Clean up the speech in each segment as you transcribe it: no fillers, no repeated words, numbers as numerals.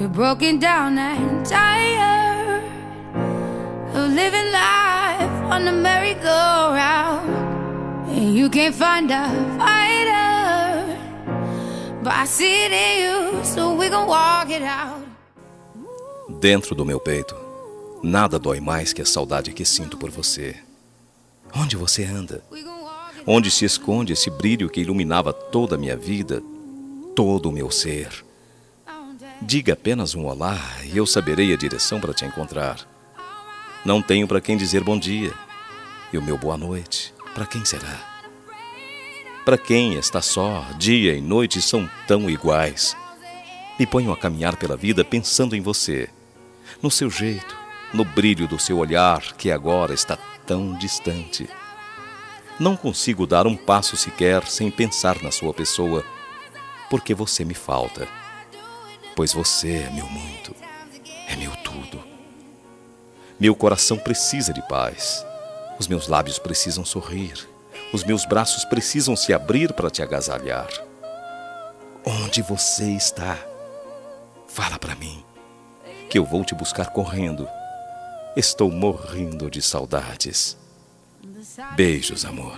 You're broken down and tired of living life on the merry-go-round, and you can't find a fighter, but I see it in you, so we gon' walk it out. Dentro do meu peito, nada dói mais que a saudade que sinto por você. Onde você anda? Onde se esconde esse brilho que iluminava toda a minha vida, todo o meu ser? Diga apenas um olá e eu saberei a direção para te encontrar. Não tenho para quem dizer bom dia. E o meu boa noite, para quem será? Para quem está só, dia e noite são tão iguais. Me ponho a caminhar pela vida pensando em você, no seu jeito, no brilho do seu olhar que agora está tão distante. Não consigo dar um passo sequer sem pensar na sua pessoa, porque você me falta. Pois você é meu mundo, é meu tudo. Meu coração precisa de paz. Os meus lábios precisam sorrir. Os meus braços precisam se abrir para te agasalhar. Onde você está? Fala para mim, que eu vou te buscar correndo. Estou morrendo de saudades. Beijos, amor.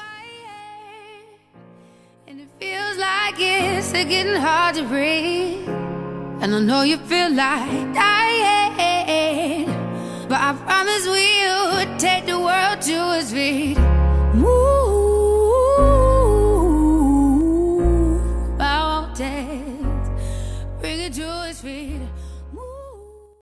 And it feels like it's getting hard to breathe, and I know you feel like dying, but I promise we'll take the world to its feet.